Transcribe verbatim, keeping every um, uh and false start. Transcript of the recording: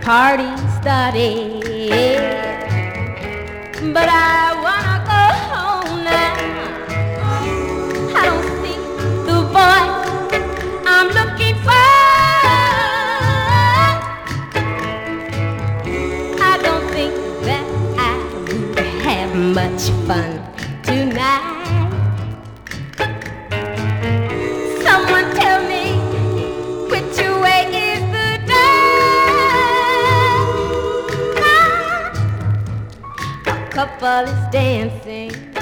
party started, but I wanna go home now. I don't see the boy I'm looking for. I don't think that I would have much fun tonight. Someone tell me which way is the door. A couple is dancing